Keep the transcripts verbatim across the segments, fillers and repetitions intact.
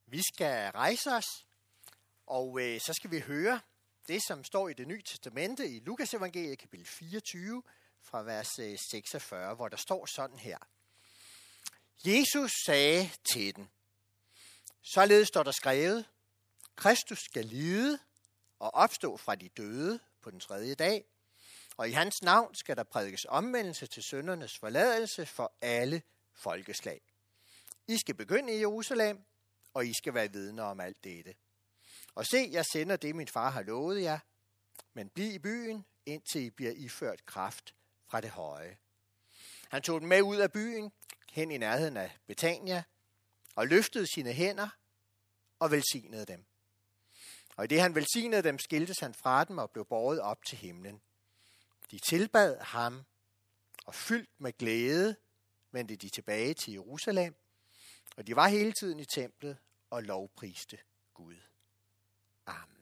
Vi skal rejse os, og øh, så skal vi høre det, som står i Det Nye Testamente i Lukas evangeliet, kapitel fireogtyve, fra vers øh, seksogfyrre, hvor der står sådan her. Jesus sagde til den, således står der skrevet, Kristus skal lide og opstå fra de døde på den tredje dag, og i hans navn skal der prædikes omvendelse til syndernes forladelse for alle folkeslag. I skal begynde i Jerusalem, og I skal være vidner om alt dette. Og se, jeg sender det, min far har lovet jer, men bliv i byen, indtil I bliver iført kraft fra det høje. Han tog dem med ud af byen, hen i nærheden af Betania, og løftede sine hænder og velsignede dem. Og i det han velsignede dem, skiltes han fra dem og blev båret op til himlen. De tilbad ham, og fyldt med glæde vendte de tilbage til Jerusalem, og de var hele tiden i templet og lovpriste Gud. Amen.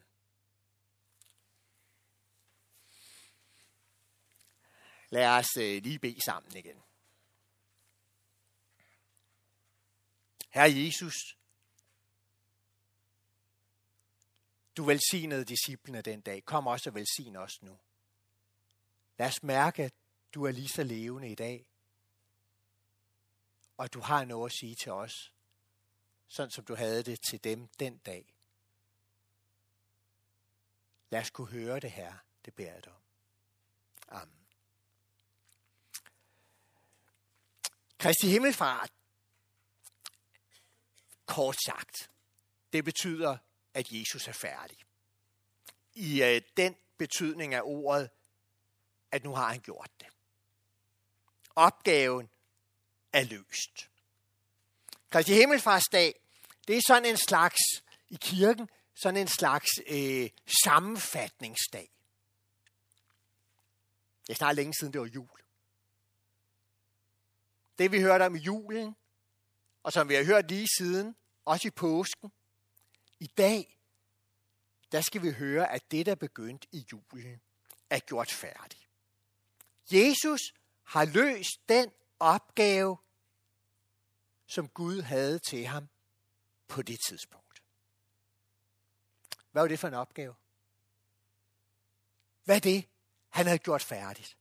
Lad os lige bede sammen igen. Herre Jesus, du velsignede disciplene den dag. Kom også og velsign os nu. Lad os mærke, at du er lige så levende i dag, og du har noget at sige til os, sådan som du havde det til dem den dag. Lad os kunne høre det her, det beder jeg dig om. Amen. Kristi himmelfart, kort sagt, det betyder, at Jesus er færdig. I øh, den betydning af ordet, at nu har han gjort det. Opgaven er løst. Kristi himmelfartsdag, det er sådan en slags, i kirken, sådan en slags øh, sammenfatningsdag. Det er snart længe siden, det var jul. Det vi hørte om i julen, og som vi har hørt lige siden, også i påsken, i dag, der skal vi høre, at det, der begyndte i julen, er gjort færdigt. Jesus har løst den opgave, som Gud havde til ham på det tidspunkt. Hvad var det for en opgave? Hvad er det, han havde gjort færdigt?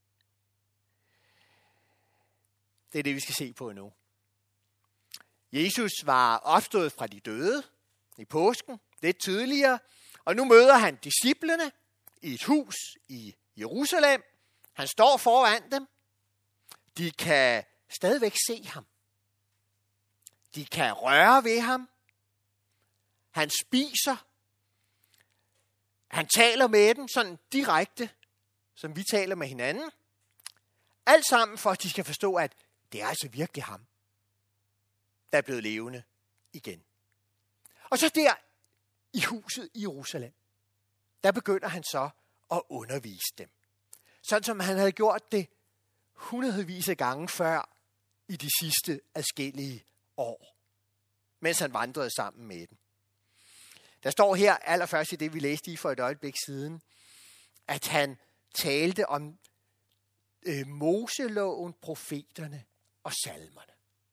Det er det, vi skal se på nu. Jesus var opstået fra de døde i påsken, lidt tidligere, og nu møder han disciplene i et hus i Jerusalem. Han står foran dem. De kan stadigvæk se ham. De kan røre ved ham. Han spiser. Han taler med dem sådan direkte, som vi taler med hinanden. Alt sammen for, at de skal forstå, at det er altså virkelig ham, der er blevet levende igen. Og så der i huset i Jerusalem, der begynder han så at undervise dem. Sådan som han havde gjort det hundredvis af gange før i de sidste adskillige år, mens han vandrede sammen med dem. Der står her allerførst i det, vi læste i for et øjeblik siden, at han talte om øh, Moseloven, profeterne og salmerne.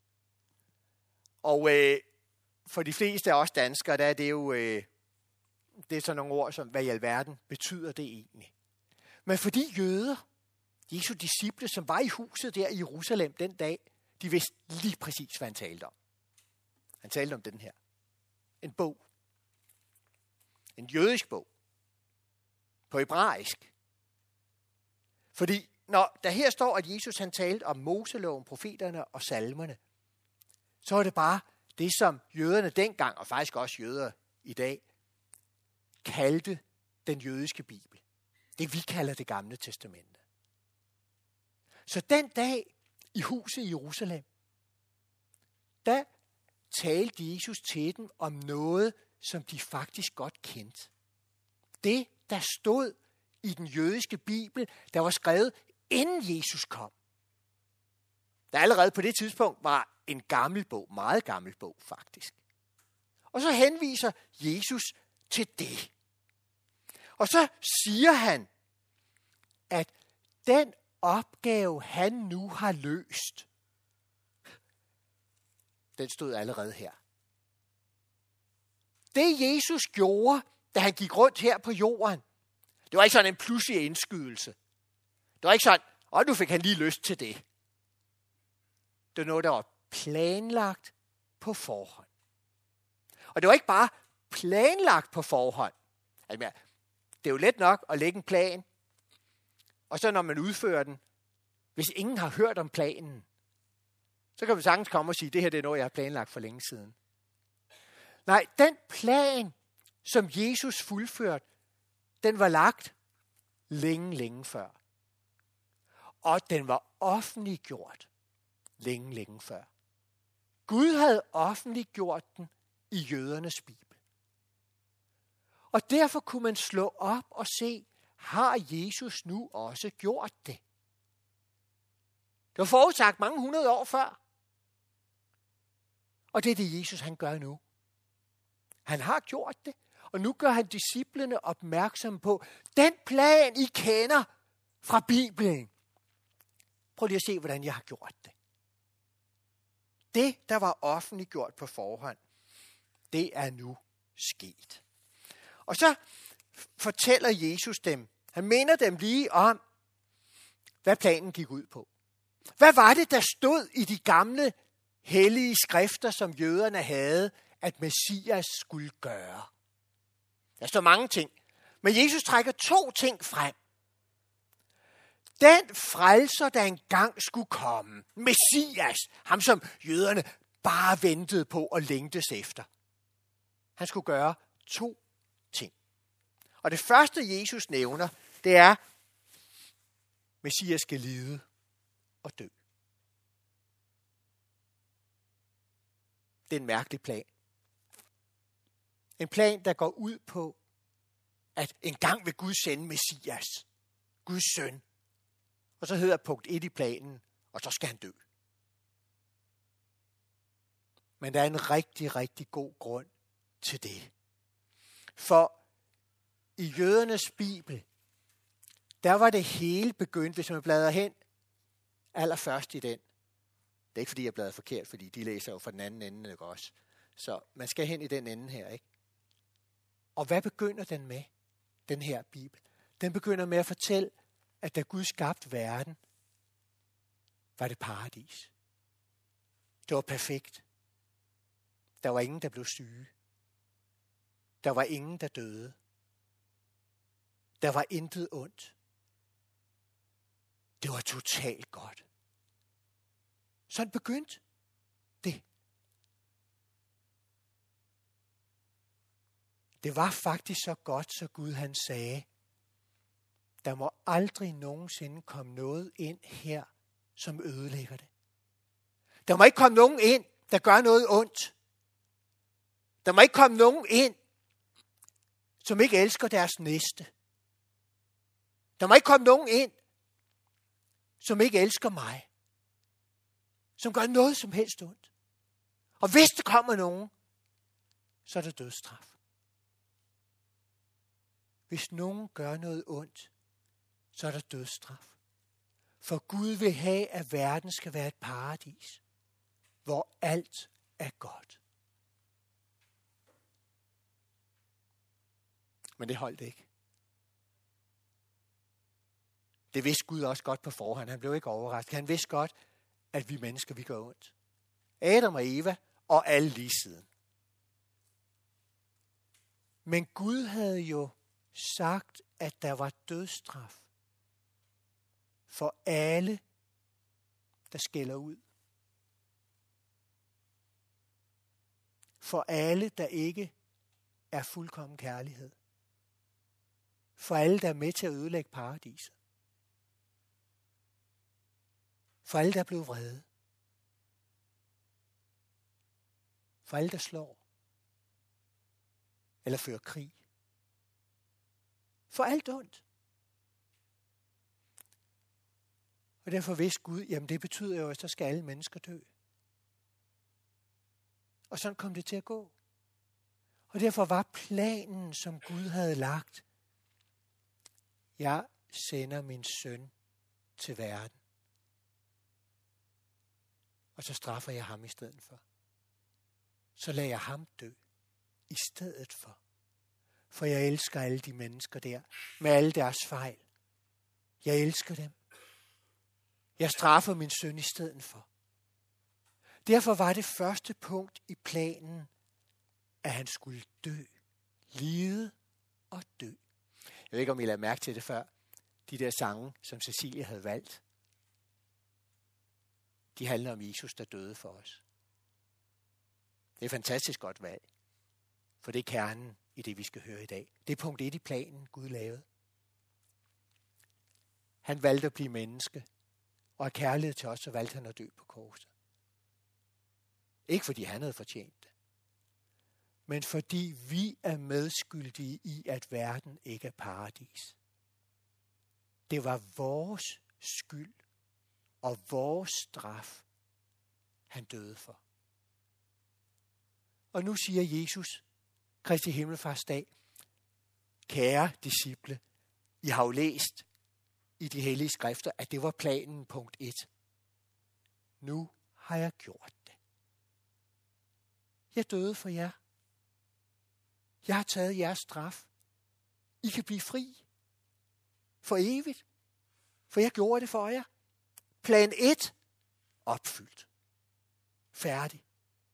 Og øh, for de fleste af os danskere, der er det jo øh, det er sådan nogle ord, som hvad i alverden betyder det egentlig. Men for de jøder, Jesu disciple, som var i huset der i Jerusalem den dag, de vidste lige præcis, hvad han talte om. Han talte om den her. En bog. En jødisk bog. På hebraisk. Fordi når der her står, at Jesus han talte om Moseloven, profeterne og salmerne, så er det bare det, som jøderne dengang, og faktisk også jøder i dag, kaldte den jødiske bibel. Det vi kalder det gamle testamente. Så den dag i huset i Jerusalem, der talte Jesus til dem om noget, som de faktisk godt kendte. Det, der stod i den jødiske bibel, der var skrevet, inden Jesus kom. Der allerede på det tidspunkt var en gammel bog, meget gammel bog faktisk. Og så henviser Jesus til det. Og så siger han, at den opgave, han nu har løst, den stod allerede her. Det Jesus gjorde, da han gik rundt her på jorden, det var ikke sådan en pludselig indskydelse. Det var ikke sådan, og nu fik han lige lyst til det. Det var noget, der var planlagt på forhånd. Og det var ikke bare planlagt på forhånd. Altså, det er jo let nok at lægge en plan, og så når man udfører den, hvis ingen har hørt om planen, så kan vi sagtens komme og sige, det her det er noget, jeg har planlagt for længe siden. Nej, den plan, som Jesus fuldførte, den var lagt længe, længe før. Og den var offentliggjort længe, længe før. Gud havde offentliggjort den i jødernes bibel. Og derfor kunne man slå op og se, har Jesus nu også gjort det? Det var forudsagt mange hundrede år før. Og det er det, Jesus han gør nu. Han har gjort det, og nu gør han disciplene opmærksomme på, den plan, I kender fra Bibelen. Prøv lige at se, hvordan jeg har gjort det. Det, der var offentliggjort på forhånd, det er nu sket. Og så fortæller Jesus dem, han minder dem lige om, hvad planen gik ud på. Hvad var det, der stod i de gamle hellige skrifter, som jøderne havde, at Messias skulle gøre? Der står mange ting, men Jesus trækker to ting frem. Den frelser, der engang skulle komme, Messias, ham som jøderne bare ventede på og længtes efter. Han skulle gøre to ting. Og det første, Jesus nævner, det er, Messias skal lide og dø. Det er en mærkelig plan. En plan, der går ud på, at engang vil Gud sende Messias, Guds søn. Og så hedder punkt et i planen, og så skal han dø. Men der er en rigtig, rigtig god grund til det. For i jødernes bibel, der var det hele begyndt, hvis man bladrer hen allerførst i den. Det er ikke, fordi jeg bladrer forkert, fordi de læser jo fra den anden ende, ikke også? Så man skal hen i den ende her, ikke? Og hvad begynder den med, den her bibel? Den begynder med at fortælle, at da Gud skabte verden, var det paradis. Det var perfekt. Der var ingen, der blev syge. Der var ingen, der døde. Der var intet ondt. Det var totalt godt. Sådan begyndte det. Det var faktisk så godt, så Gud han sagde, der må aldrig nogensinde komme noget ind her, som ødelægger det. Der må ikke komme nogen ind, der gør noget ondt. Der må ikke komme nogen ind, som ikke elsker deres næste. Der må ikke komme nogen ind, som ikke elsker mig. Som gør noget som helst ondt. Og hvis der kommer nogen, så er det dødsstraf. Hvis nogen gør noget ondt, så er der dødsstraf. For Gud vil have, at verden skal være et paradis, hvor alt er godt. Men det holdt ikke. Det vidste Gud også godt på forhånd. Han blev ikke overrasket. Han vidste godt, at vi mennesker, vi gør ondt. Adam og Eva og alle lige siden. Men Gud havde jo sagt, at der var dødsstraf for alle, der skælder ud. For alle, der ikke er fuldkommen kærlighed. For alle, der er med til at ødelægge paradiset. For alle, der blev vrede. For alle, der slår. Eller fører krig. For alt ondt. Og derfor vidste Gud, jamen det betyder jo, at så skal alle mennesker dø. Og sådan kom det til at gå. Og derfor var planen, som Gud havde lagt, jeg sender min søn til verden. Og så straffer jeg ham i stedet for. Så lader jeg ham dø i stedet for. For jeg elsker alle de mennesker der, med alle deres fejl. Jeg elsker dem. Jeg straffer min synd i stedet for. Derfor var det første punkt i planen, at han skulle dø. Lide og dø. Jeg ved ikke, om I lagde mærke til det før. De der sange, som Cecilie havde valgt, de handler om Jesus, der døde for os. Det er et fantastisk godt valg. For det er kernen i det, vi skal høre i dag. Det er punkt et i planen, Gud lavede. Han valgte at blive menneske, og af kærlighed til os, så valgte han at dø på korset. Ikke fordi han havde fortjent det, men fordi vi er medskyldige i, at verden ikke er paradis. Det var vores skyld og vores straf, han døde for. Og nu siger Jesus, Kristi Himmelfartsdag, kære disciple, I har jo læst i de hellige skrifter, at det var planen punkt et. Nu har jeg gjort det. Jeg døde for jer. Jeg har taget jeres straf. I kan blive fri. For evigt. For jeg gjorde det for jer. Plan et. Opfyldt. Færdig.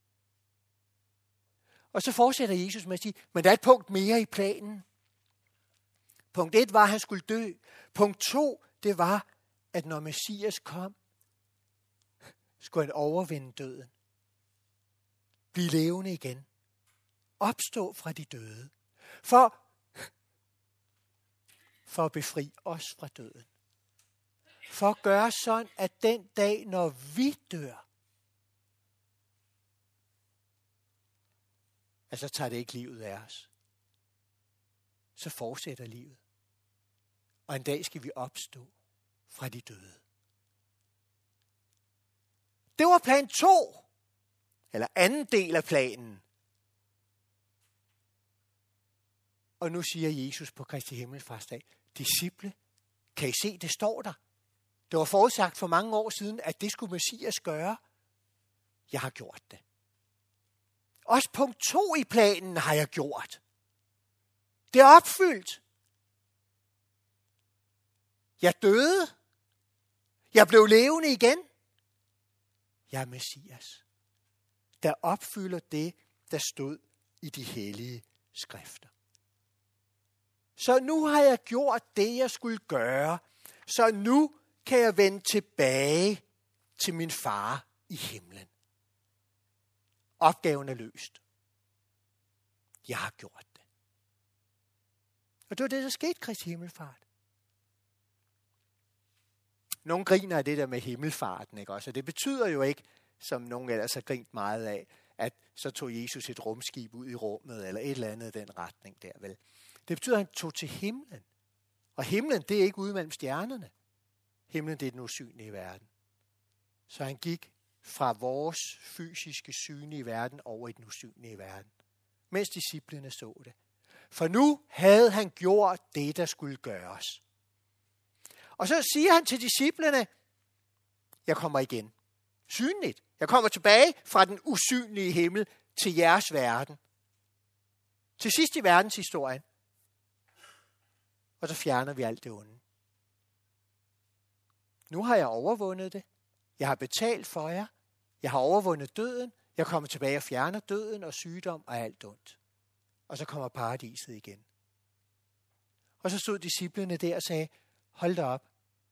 Og så fortsætter Jesus med at sige, men der er et punkt mere i planen. Punkt et var, at han skulle dø. Punkt to, det var, at når Messias kom, skulle han overvinde døden. Blive levende igen. Opstå fra de døde. For, for at befri os fra døden. For at gøre sådan, at den dag, når vi dør, altså tager det ikke livet af os. Så fortsætter livet. Og en dag skal vi opstå fra de døde. Det var plan to. Eller anden del af planen. Og nu siger Jesus på Kristi Himmelfartsdag, disciple, kan I se, det står der. Det var forudsagt for mange år siden, at det skulle Messias gøre. Jeg har gjort det. Også punkt to i planen har jeg gjort. Det er opfyldt. Jeg døde. Jeg blev levende igen. Jeg er Messias, der opfylder det, der stod i de hellige skrifter. Så nu har jeg gjort det, jeg skulle gøre. Så nu kan jeg vende tilbage til min far i himlen. Opgaven er løst. Jeg har gjort det. Og det var det, der skete, Kristi Himmelfart. Nogle griner af det der med himmelfarten, ikke også? Og det betyder jo ikke, som nogen ellers har grint meget af, at så tog Jesus et rumskib ud i rummet, eller et eller andet i den retning der, vel? Det betyder, at han tog til himlen. Og himlen, det er ikke ude mellem stjernerne. Himlen, det er den usynlige verden. Så han gik fra vores fysiske synlige verden over i den usynlige verden. Mens disciplene så det. For nu havde han gjort det, der skulle gøres. Og så siger han til disciplene, jeg kommer igen. Synligt. Jeg kommer tilbage fra den usynlige himmel til jeres verden. Til sidst i verdenshistorien. Og så fjerner vi alt det onde. Nu har jeg overvundet det. Jeg har betalt for jer. Jeg har overvundet døden. Jeg kommer tilbage og fjerner døden og sygdom og alt ondt. Og så kommer paradiset igen. Og så stod disciplene der og sagde, hold da op.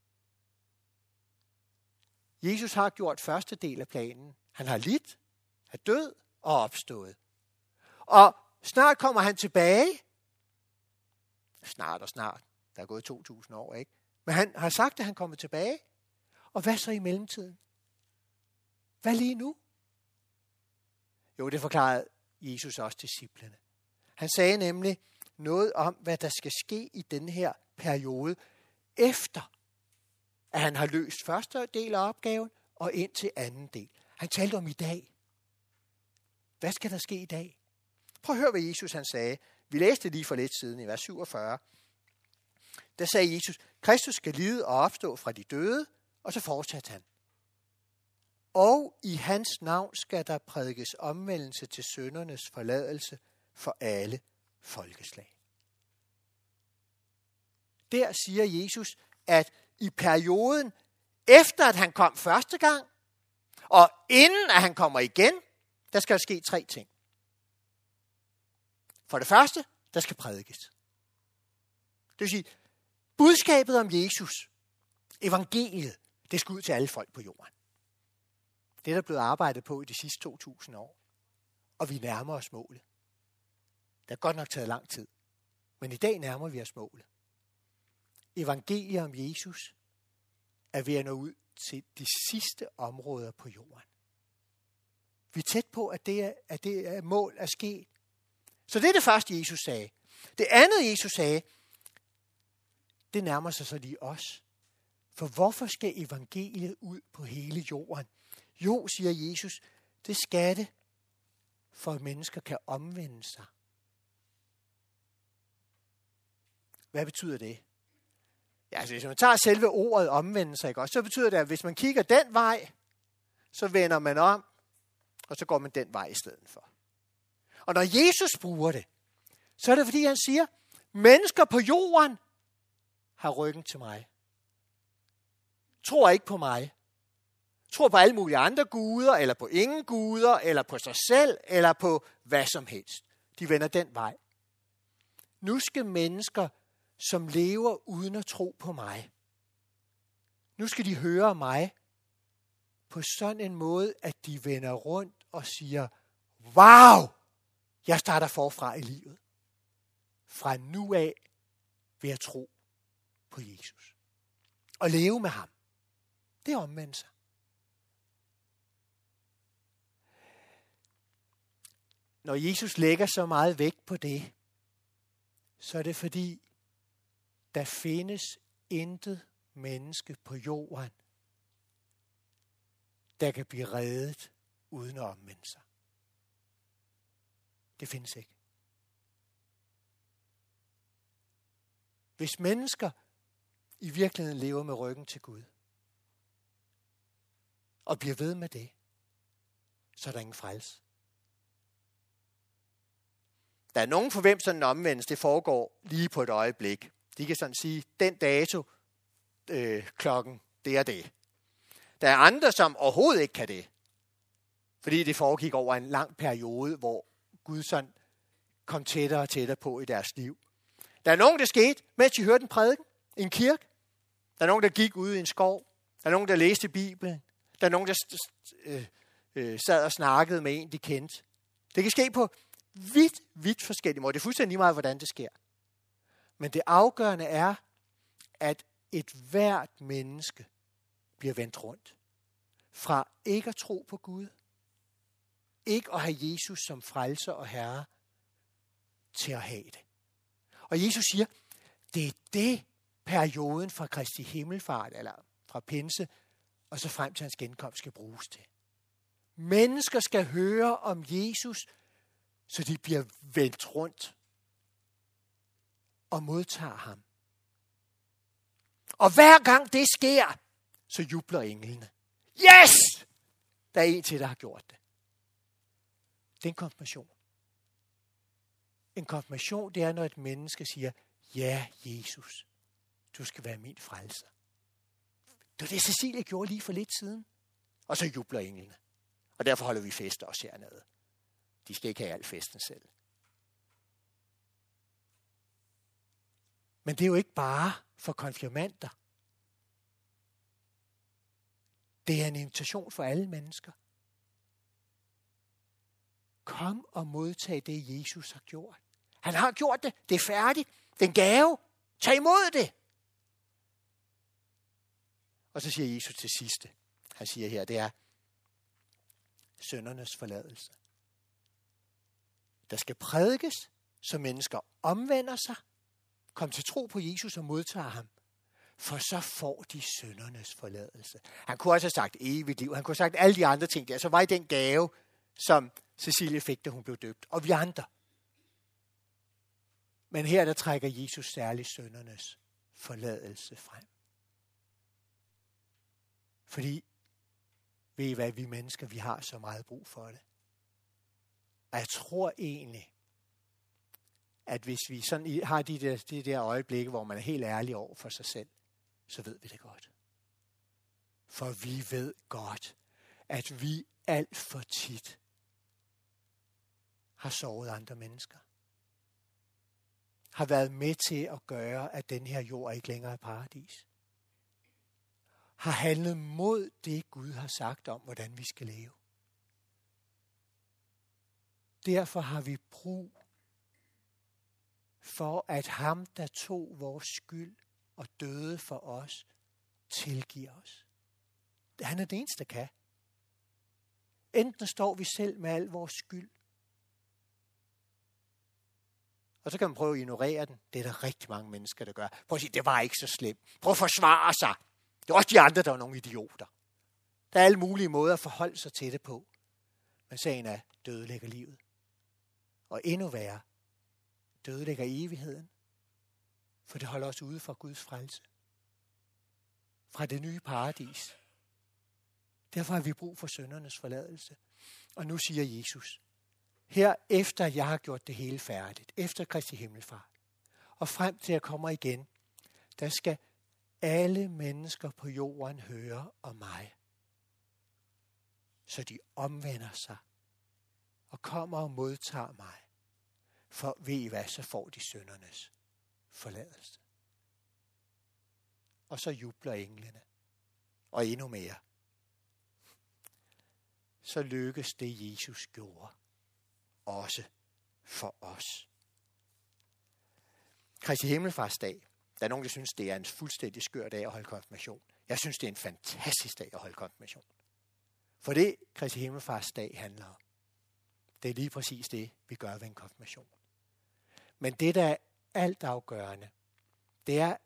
Jesus har gjort første del af planen. Han har lidt, er død og opstået. Og snart kommer han tilbage. Snart og snart. Der er gået to tusind år, ikke? Men han har sagt, at han kommer tilbage. Og hvad så i mellemtiden? Hvad lige nu? Jo, det forklarede Jesus også disciplene. Han sagde nemlig noget om, hvad der skal ske i den her periode, efter at han har løst første del af opgaven, og ind til anden del. Han talte om i dag. Hvad skal der ske i dag? Prøv at høre, hvad Jesus han sagde. Vi læste lige for lidt siden i vers syvogfyrre. Der sagde Jesus, Kristus skal lide og opstå fra de døde, og så fortsatte han. Og i hans navn skal der prædikes omvendelse til syndernes forladelse for alle folkeslag. Der siger Jesus, at i perioden efter at han kom første gang, og inden at han kommer igen, der skal der ske tre ting. For det første, der skal prædikes. Det vil sige, budskabet om Jesus, evangeliet, det skal ud til alle folk på jorden. Det er der blevet arbejdet på i de sidste to tusind år. Og vi nærmer os målet. Det har godt nok taget lang tid. Men i dag nærmer vi os målet. Evangeliet om Jesus er ved at nå ud til de sidste områder på jorden. Vi er tæt på, at det er, at det er mål er sket. Så det er det første, Jesus sagde. Det andet, Jesus sagde, det nærmer sig så lige os. For hvorfor skal evangeliet ud på hele jorden? Jo, siger Jesus, det skal det, for at mennesker kan omvende sig. Hvad betyder det? Ja, altså hvis man tager selve ordet omvende sig, ikke også, så betyder det, at hvis man kigger den vej, så vender man om, og så går man den vej i stedet for. Og når Jesus bruger det, så er det fordi han siger, mennesker på jorden har ryggen til mig. Tror ikke på mig. Tror på alle mulige andre guder, eller på ingen guder, eller på sig selv, eller på hvad som helst. De vender den vej. Nu skal mennesker, som lever uden at tro på mig, nu skal de høre mig på sådan en måde, at de vender rundt og siger, wow, jeg starter forfra i livet. Fra nu af vil jeg tro på Jesus. Og leve med ham. Det er omvendt sig. Når Jesus lægger så meget vægt på det, så er det fordi, der findes intet menneske på jorden, der kan blive reddet uden at omvende sig. Det findes ikke. Hvis mennesker i virkeligheden lever med ryggen til Gud, og bliver ved med det, så er der ingen frelse. Der er nogen for hvem sådan en omvendelse, det foregår lige på et øjeblik. De kan sådan sige, den dato, øh, klokken, det er det. Der er andre, som overhovedet ikke kan det. Fordi det foregik over en lang periode, hvor Gud sådan kom tættere og tættere på i deres liv. Der er nogen, der skete, mens de hørte en prædiken i en kirke. Der er nogen, der gik ude i en skov. Der er nogen, der læste Bibelen. Der er nogen, der øh, øh, sad og snakkede med en, de kendte. Det kan ske på vidt, vidt forskellige måder. Det er fuldstændig lige meget, hvordan det sker. Men det afgørende er, at et hvert menneske bliver vendt rundt. Fra ikke at tro på Gud, ikke at have Jesus som frelser og herre, til at have det. Og Jesus siger, det er det perioden fra Kristi himmelfart, eller fra pinse, og så frem til hans genkomst skal bruges til. Mennesker skal høre om Jesus, så de bliver vendt rundt og modtager ham. Og hver gang det sker, så jubler englene. Yes! Der er en til, der har gjort det. Det er en konfirmation. En konfirmation, det er, når et menneske siger, ja, Jesus, du skal være min frelser. Det var det, Cecilie gjorde lige for lidt siden. Og så jubler englene. Og derfor holder vi fester også hernede. De skal ikke have al festen selv. Men det er jo ikke bare for konfirmanter. Det er en invitation for alle mennesker. Kom og modtag det, Jesus har gjort. Han har gjort det. Det er færdigt. Det er en gave. Tag imod det. Og så siger Jesus til sidste. Han siger her, det er syndernes forladelse. Der skal prædikes, så mennesker omvender sig, kom til tro på Jesus og modtager ham. For så får de syndernes forladelse. Han kunne også have sagt evigt liv. Han kunne have sagt alle de andre ting der. Så var i den gave, som Cecilie fik, da hun blev døbt. Og vi andre. Men her der trækker Jesus særligt syndernes forladelse frem. Fordi, ved I hvad, vi mennesker, vi har så meget brug for det. Og jeg tror egentlig, at hvis vi sådan har de der, de der øjeblikke, hvor man er helt ærlig over for sig selv, så ved vi det godt. For vi ved godt, at vi alt for tit har såret andre mennesker. Har været med til at gøre, at den her jord ikke længere er paradis. Har handlet mod det, Gud har sagt om, hvordan vi skal leve. Derfor har vi brug for, at ham, der tog vores skyld og døde for os, tilgiver os. Han er det eneste, der kan. Enten står vi selv med al vores skyld, og så kan man prøve at ignorere den. Det er der rigtig mange mennesker, der gør. Prøv at sige, det var ikke så slemt. Prøv at forsvare sig. Det er også de andre, der er nogle idioter. Der er alle mulige måder at forholde sig til det på. Men sagen er, dødelægger livet. Og endnu værre, dødelægger evigheden. For det holder os ude fra Guds frelse. Fra det nye paradis. Derfor har vi brug for syndernes forladelse. Og nu siger Jesus, her efter jeg har gjort det hele færdigt, efter Kristi himmelfart, og frem til jeg kommer igen, der skal alle mennesker på jorden høre om mig. Så de omvender sig og kommer og modtager mig. For ved I hvad, så får de syndernes forladelse. Og så jubler englene. Og endnu mere. Så lykkes det, Jesus gjorde. Også for os. Kristi himmelfartsdag. Der er nogen, der synes, det er en fuldstændig skør dag at holde konfirmation. Jeg synes, det er en fantastisk dag at holde konfirmation. For det, Kristi himmelfartsdag handler om, det er lige præcis det, vi gør ved en konfirmation. Men det, der er altafgørende, det er,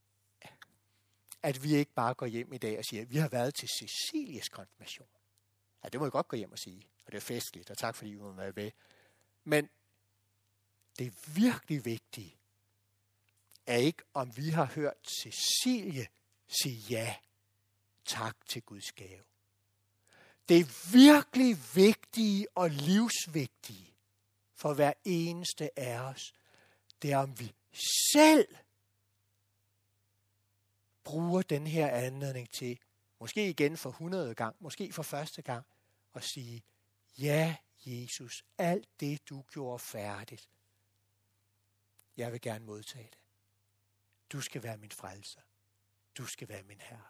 at vi ikke bare går hjem i dag og siger, at vi har været til Cecilies konfirmation. Ja, det må jeg godt gå hjem og sige, og det er festligt, og tak fordi I må være med. Men det er virkelig vigtigt, er ikke, om vi har hørt Cecilie sige ja, tak til Guds gave. Det er virkelig vigtige og livsvigtige for hver eneste af os. Det er, om vi selv bruger den her anledning til, måske igen for hundrede gang, måske for første gang, at sige, ja, Jesus, alt det, du gjorde færdigt, jeg vil gerne modtage det. Du skal være min frelser. Du skal være min herre.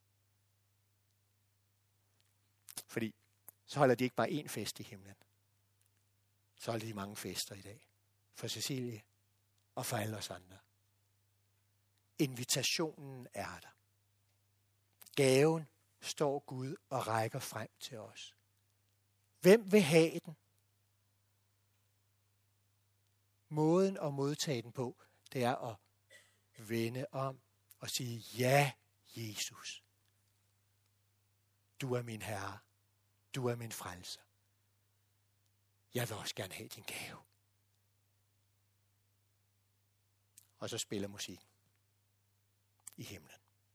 Fordi så holder de ikke bare én fest i himlen. Så holder de mange fester i dag. For Cecilie og for alle os andre. Invitationen er der. Gaven står Gud og rækker frem til os. Hvem vil have den? Måden at modtage den på, det er at vende om og sige, ja, Jesus. Du er min herre. Du er min frelser. Jeg vil også gerne have din gave. Og så spiller musik i himlen.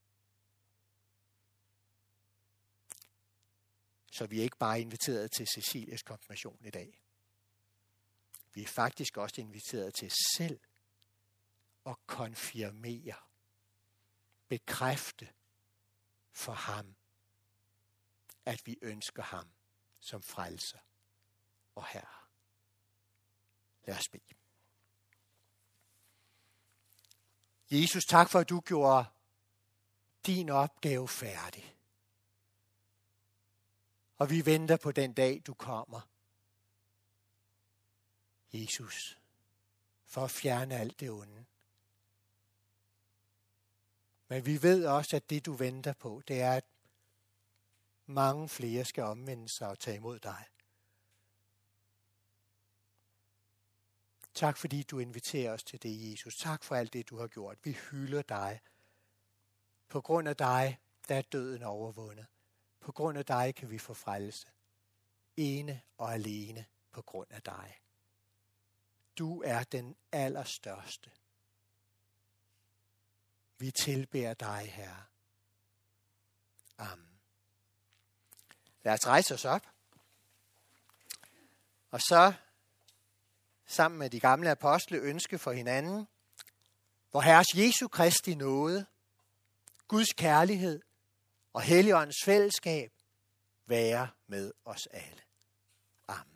Så vi er ikke bare inviteret til Cecilies konfirmation i dag. Vi er faktisk også inviteret til selv at konfirmere, bekræfte for ham, at vi ønsker ham som frelser og herre. Lad os bede. Jesus, tak for, at du gjorde din opgave færdig. Og vi venter på den dag, du kommer. Jesus, for at fjerne alt det onde. Men vi ved også, at det du venter på, det er, at mange flere skal omvende sig og tage imod dig. Tak fordi du inviterer os til det, Jesus. Tak for alt det, du har gjort. Vi hylder dig. På grund af dig, der er døden overvundet. På grund af dig kan vi få frelse. Ene og alene på grund af dig. Du er den allerstørste. Vi tilbeder dig, Herre. Amen. Lad os rejse os op. Og så sammen med de gamle apostle ønske for hinanden, hvor Herres Jesu Kristi nåde, Guds kærlighed og Helligåndens fællesskab være med os alle. Amen.